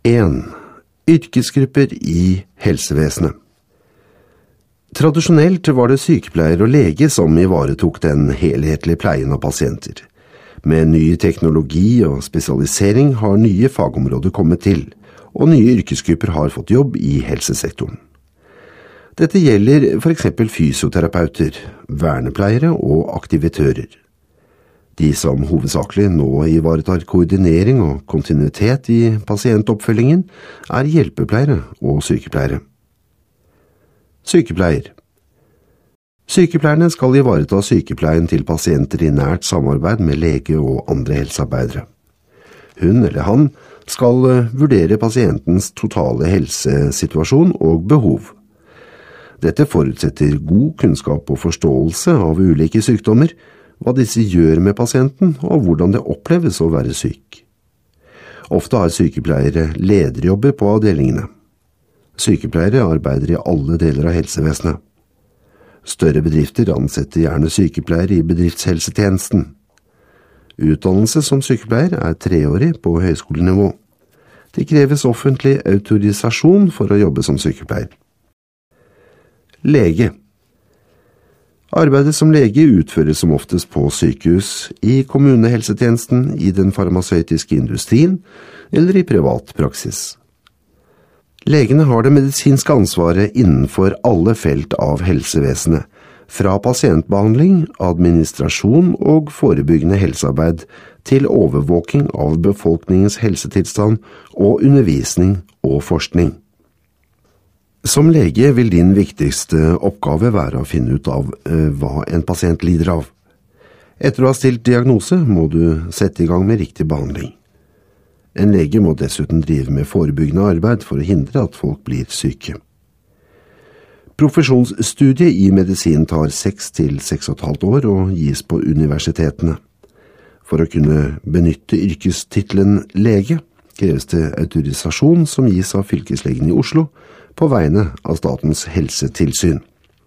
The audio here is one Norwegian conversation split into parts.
1. Yrkesgrupper i helsevesenet. Tradisjonelt var det sykepleier og lege som ivaretok den helhetlige pleien av pasienter. Med ny teknologi og spesialisering har nye fagområder kommet til, og nye yrkesgrupper har fått jobb i helsesektoren. Dette gjelder for eksempel fysioterapeuter, vernepleiere og aktivitører. De som hovedsakelig nå ivaretar koordinering og kontinuitet i pasientoppfølgingen, er hjelpepleiere og sykepleiere. Sykepleier. Sykepleierne skal ivareta sykepleien til pasienter i nært samarbeid med lege og andre helsearbeidere. Hun eller han skal vurdere pasientens totale helsesituasjon og behov. Dette forutsetter god kunnskap og forståelse av ulike sykdommer, hva disse gjør med pasienten og hvordan det oppleves å være syk. Ofte har sykepleiere lederjobber på avdelingene. Sykepleiere arbeider i alle deler av helsevesenet. Større bedrifter ansetter gjerne sykepleiere i bedriftshelsetjenesten. Utdannelse som sykepleier er 3-årig på høyskolenivå. Det kreves offentlig autorisasjon for å jobbe som sykepleier. Lege. Arbeidet som lege utføres som oftest på sykehus, i kommunehelsetjenesten, i den farmasøytiske industrien eller i privat praksis. Legene har det medisinske ansvaret innenfor alle felt av helsevesenet, fra pasientbehandling, administrasjon og forebyggende helsearbeid til overvåking av befolkningens helsetilstand og undervisning og forskning. Som lege vil din viktigste oppgave være å finne ut av hva en pasient lider av. Etter å ha stilt diagnose må du sette i gang med riktig behandling. En lege må dessuten drive med forebyggende arbeid for å hindre at folk blir syke. Profesjonsstudiet i medisin tar 6 til 6,5 år og gis på universitetene. For å kunne benytte yrkestittelen lege kreves det autorisasjon som gis av fylkeslegen i Oslo på vegne av Statens helsetilsyn.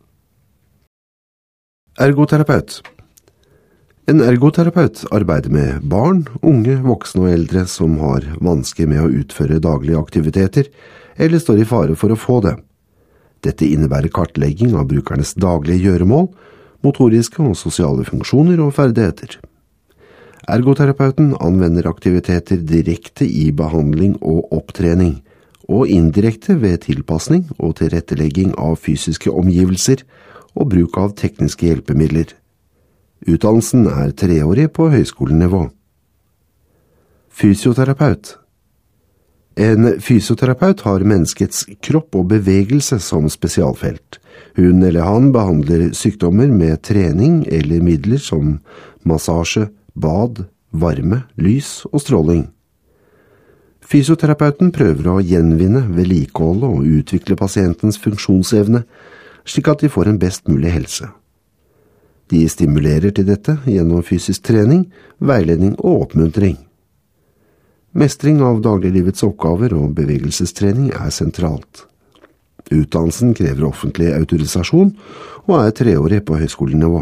Ergoterapeut. En ergoterapeut arbeider med barn, unge, voksne og eldre som har vansker med å utføre daglige aktiviteter, eller står i fare for å få det. Dette innebærer kartlegging av brukernes daglige gjøremål, motoriske og sosiale funksjoner og ferdigheter. Ergoterapeuten anvender aktiviteter direkte i behandling og opptrening, og indirekte ved tilpasning og tilrettelegging av fysiske omgivelser og bruk av tekniske hjelpemidler. Utdannelsen er 3-årig på høyskolenivå. Fysioterapeut. En fysioterapeut har menneskets kropp og bevegelse som spesialfelt. Hun eller han behandler sykdommer med trening eller midler som massasje, bad, varme, lys og stråling. Fysioterapeuten prøver å gjenvinne, vedlikeholde og utvikle pasientens funksjonsevne, slik at de får en best mulig helse. De stimulerer til dette gjennom fysisk trening, veiledning og oppmuntring. Mestring av dagliglivets oppgaver og bevegelsestrening er sentralt. Utdannelsen krever offentlig autorisasjon og er 3-årig på høyskolenivå.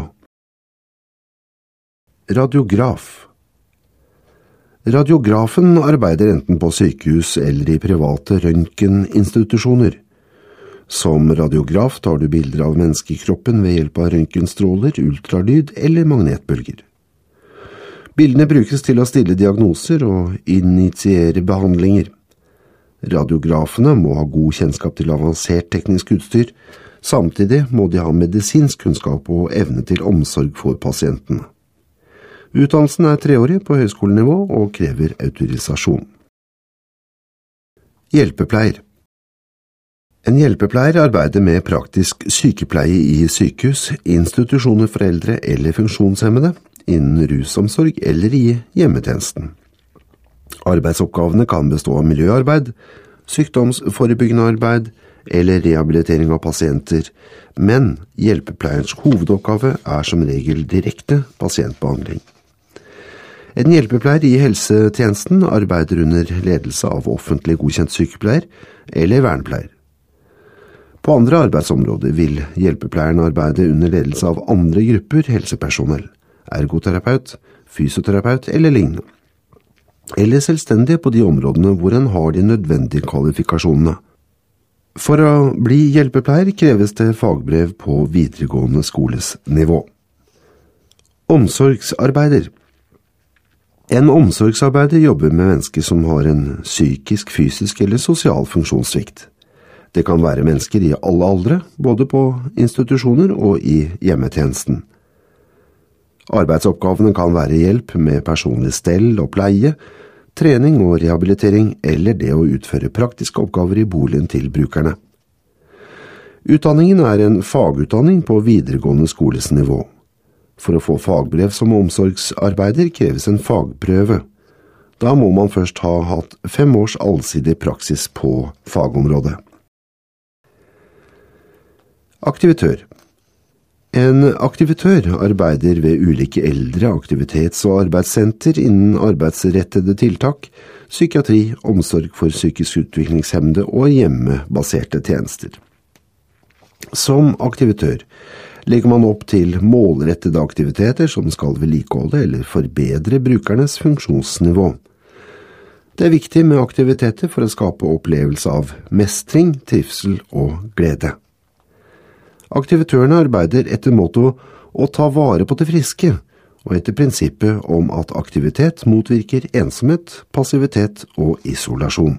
Radiograf. Radiografen arbeider enten på sykehus eller i private røntgeninstitusjoner. Som radiograf tar du bilder av menneskekroppen ved hjelp av røntgenstråler, ultralyd eller magnetbølger. Bildene brukes til å stille diagnoser og initiere behandlinger. Radiografene må ha god kjennskap til avansert teknisk utstyr, samtidig må de ha medisinsk kunnskap og evne til omsorg for pasientene. Utdannelsen er 3-årig på høyskolenivå og krever autorisasjon. Hjelpepleier. En hjelpepleier arbeider med praktisk sykepleie i sykehus, institusjoner for eldre eller funksjonshemmede, innen rusomsorg eller i hjemmetjenesten. Arbeidsoppgavene kan bestå av miljøarbeid, sykdomsforebyggende arbeid eller rehabilitering av pasienter, men hjelpepleierens hovedoppgave er som regel direkte pasientbehandling. En hjelpepleier i helsetjenesten arbeider under ledelse av offentlig godkjent sykepleier eller vernepleier. På andre arbeidsområder vil hjelpepleieren arbeide under ledelse av andre grupper helsepersonell, ergoterapeut, fysioterapeut eller lignende. eller selvstendig på de områdene hvor en har de nødvendige kvalifikasjonene. For å bli hjelpepleier kreves det fagbrev på videregående skoles nivå. Omsorgsarbeider. En omsorgsarbeider jobber med mennesker som har en psykisk, fysisk eller sosial funksjonssvikt. Det kan være mennesker i alle aldre, både på institusjoner og i hjemmetjenesten. Arbeidsoppgavene kan være hjelp med personlig stell og pleie, trening og rehabilitering eller det å utføre praktiske oppgaver i boligen til brukerne. Utdanningen er en fagutdanning på videregående skoles nivå. For å få fagbrev som omsorgsarbeider kreves en fagprøve. Da må man først ha hatt 5 års allsidig praksis på fagområdet. Aktivitør. En aktivitør arbeider ved ulike eldre aktivitets- og arbeidssenter innen arbeidsrettede tiltak, psykiatri, omsorg for psykisk utviklingshemmede og hjemmebaserte tjenester. Som aktivitør legger man opp til målrettede aktiviteter som skal vedlikeholde eller forbedre brukernes funksjonsnivå. Det er viktig med aktiviteter for å skape opplevelse av mestring, trivsel og glede. Aktivitørene arbeider etter motto å ta vare på det friske, og etter prinsippet om at aktivitet motvirker ensomhet, passivitet og isolasjon.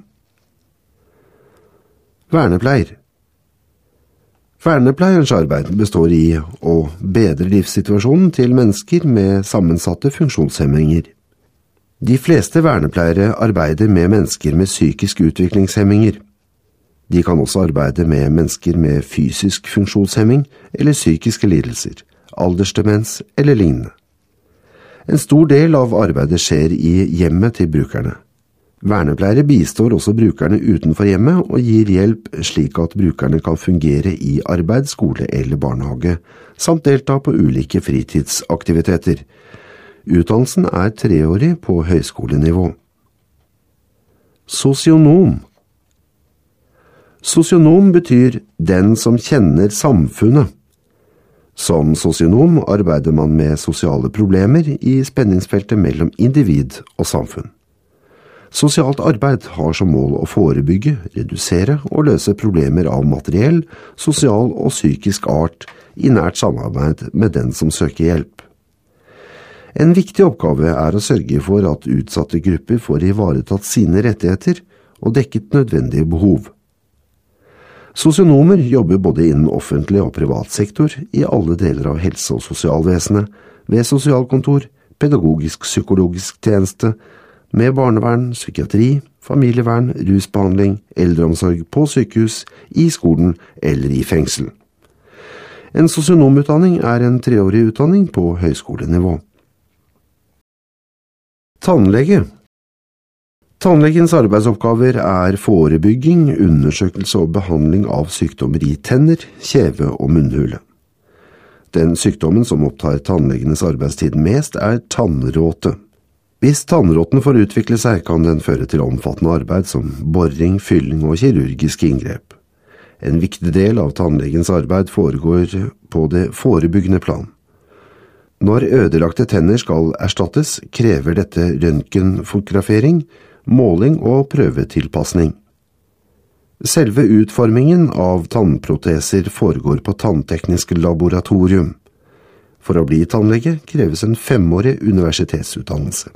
Vernepleier. Vernepleierens arbeid består i å bedre livssituasjonen til mennesker med sammensatte funksjonshemminger. De fleste vernepleiere arbeider med mennesker med psykisk utviklingshemminger. De kan også arbeide med mennesker med fysisk funksjonshemming eller psykiske lidelser, aldersdemens eller lignende. En stor del av arbeidet skjer i hjemmet til brukerne. Vernepleiere bistår også brukerne utenfor hjemmet og gir hjelp slik at brukerne kan fungere i arbeid, skole eller barnehage, samt delta på ulike fritidsaktiviteter. Utdannelsen er 3-årig på høyskolenivå. Sosionom. Sosionom betyr den som kjenner samfunnet. Som sosionom arbeider man med sosiale problemer i spenningsfeltet mellom individ og samfunn. Sosialt arbeid har som mål å forebygge, redusere og løse problemer av materiell, sosial og psykisk art i nært samarbeid med den som søker hjelp. En viktig oppgave er å sørge for at utsatte grupper får ivaretatt sine rettigheter og dekket nødvendige behov. Sosionomer jobber både innen offentlig og privat sektor i alle deler av helse- og sosialvesenet, ved sosialkontor, pedagogisk-psykologisk tjeneste, med barnevern, psykiatri, familievern, rusbehandling, eldreomsorg på sykehus, i skolen eller i fengsel. En sosionomutdanning er en 3-årig utdanning på høyskolenivå. Tannlege. Tannlegens arbeidsoppgaver er forebygging, undersøkelse og behandling av sykdommer i tenner, kjeve og munnhule. Den sykdommen som opptar tannlegenes arbeidstid mest er tannråte. Hvis tannråten får utvikle seg, kan den føre til omfattende arbeid som boring, fylling og kirurgiske inngrep. En viktig del av tannlegens arbeid foregår på det forebyggende plan. Når ødelagte tenner skal erstattes, krever dette røntgenfotografering, måling og prøvetilpasning. Selve utformingen av tannproteser foregår på tannteknisk laboratorium. For å bli tannlege kreves en 5-årig universitetsutdannelse.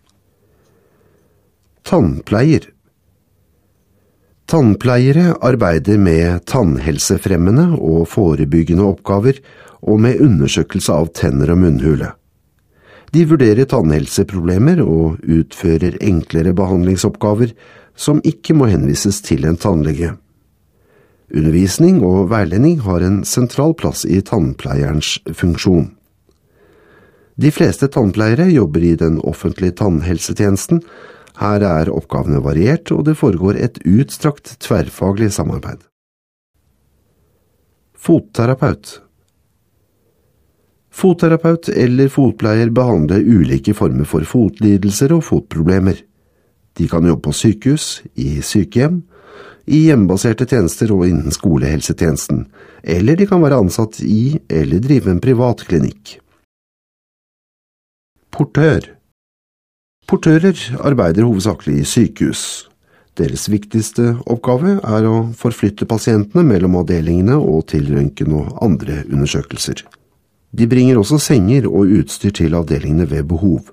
Tannpleier. Tannpleiere arbeider med tannhelsefremmende og forebyggende oppgaver og med undersøkelse av tenner og munnhule. De vurderer tannhelseproblemer og utfører enklere behandlingsoppgaver som ikke må henvises til en tannlege. Undervisning og veiledning har en sentral plass i tannpleierens funksjon. De fleste tannpleiere jobber i den offentlige tannhelsetjenesten. Her er oppgavene variert, og det foregår et utstrakt tverrfaglig samarbeid. Fotterapeut. Fotterapeut eller fotpleier behandler ulike former for fotlidelser og fotproblemer. De kan jobbe på sykehus, i sykehjem, i hjemmebaserte tjenester og innen skolehelsetjenesten, eller de kan være ansatt i eller drive en privat klinikk. Portør. Portører arbeider hovedsakelig i sykehus. Deres viktigste oppgave er å forflytte pasientene mellom avdelingene og til røntgen og andre undersøkelser. De bringer også senger og utstyr til avdelingene ved behov.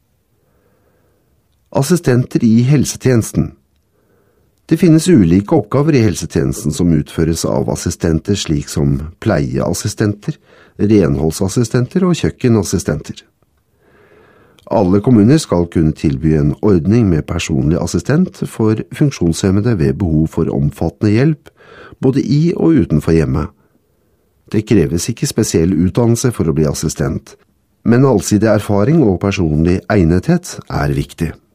Assistenter i helsetjenesten. Det finnes ulike oppgaver i helsetjenesten som utføres av assistenter, slik som pleieassistenter, renholdsassistenter og kjøkkenassistenter. Alle kommuner skal kunne tilby en ordning med personlig assistent for funksjonshemmede ved behov for omfattende hjelp, både i og utenfor hjemmet. Det kreves ikke spesiell utdannelse for å bli assistent, men allsidig erfaring og personlig egnethet er viktig.